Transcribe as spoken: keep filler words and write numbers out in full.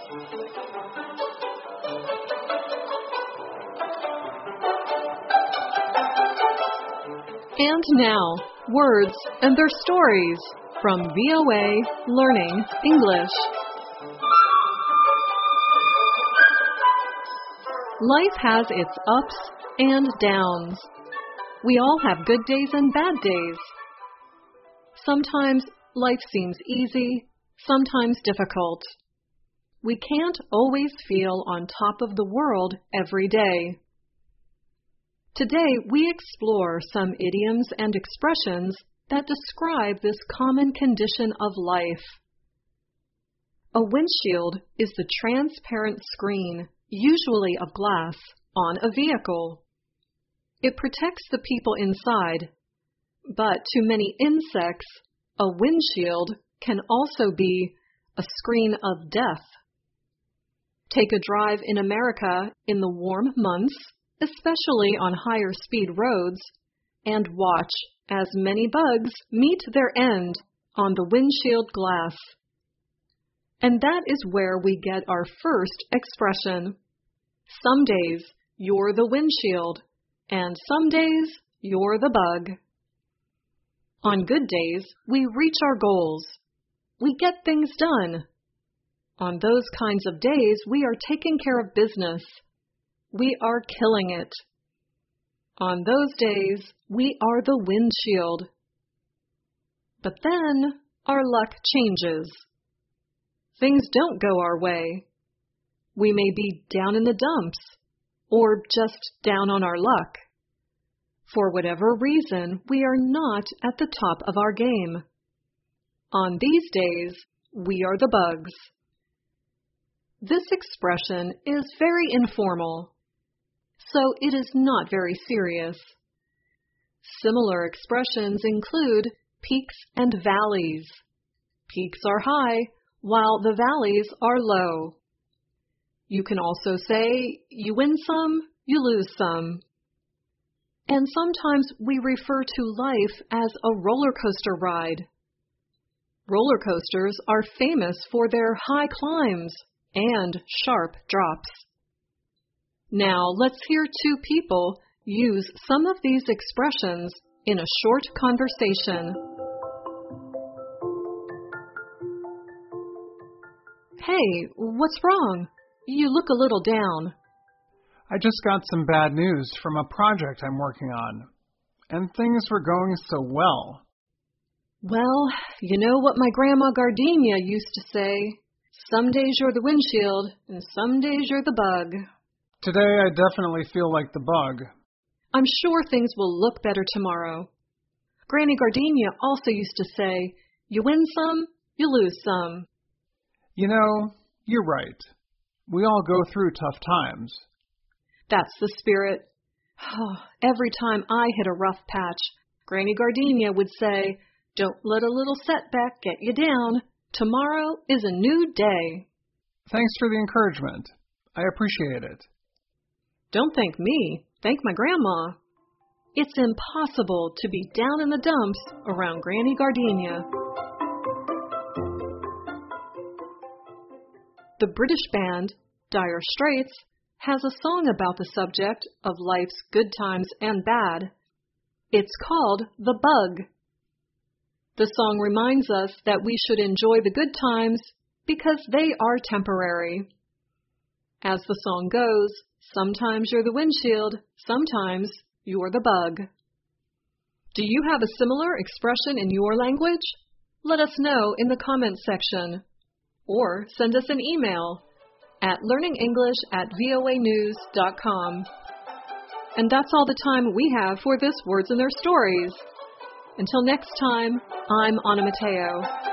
And now, words and their stories from V O A Learning English. Life has its ups and downs. We all have good days and bad days. Sometimes life seems easy, sometimes difficult. We can't always feel on top of the world every day. Today, we explore some idioms and expressions that describe this common condition of life. A windshield is the transparent screen, usually of glass, on a vehicle. It protects the people inside, but to many insects, a windshield can also be a screen of death. Take a drive in America in the warm months, especially on higher speed roads, and watch as many bugs meet their end on the windshield glass. And that is where we get our first expression. Some days, you're the windshield, and some days, you're the bug. On good days, we reach our goals. We get things done. On those kinds of days, we are taking care of business. We are killing it. On those days, we are the windshield. But then, our luck changes. Things don't go our way. We may be down in the dumps, or just down on our luck. For whatever reason, we are not at the top of our game. On these days, we are the bugs. This expression is very informal, so it is not very serious. Similar expressions include peaks and valleys. Peaks are high, while the valleys are low. You can also say, you win some, you lose some. And sometimes we refer to life as a roller coaster ride. Roller coasters are famous for their high climbs and sharp drops. Now let's hear two people use some of these expressions in a short conversation. Hey, what's wrong? You look a little down. I just got some bad news from a project I'm working on, and things were going so well. Well, you know what my grandma Gardenia used to say, some days you're the windshield, and some days you're the bug. Today I definitely feel like the bug. I'm sure things will look better tomorrow. Granny Gardenia also used to say, you win some, you lose some. You know, you're right. We all go through tough times. That's the spirit. Oh, every time I hit a rough patch, Granny Gardenia would say, don't let a little setback get you down. Tomorrow is a new day. Thanks for the encouragement. I appreciate it. Don't thank me. Thank my grandma. It's impossible to be down in the dumps around Granny Gardenia. The British band, Dire Straits, has a song about the subject of life's good times and bad. It's called The Bug. The song reminds us that we should enjoy the good times because they are temporary. As the song goes, sometimes you're the windshield, sometimes you're the bug. Do you have a similar expression in your language? Let us know in the comments section, or send us an email at learningenglish at voa news dot com. And that's all the time we have for this Words and Their Stories. Until next time, I'm Anna Mateo.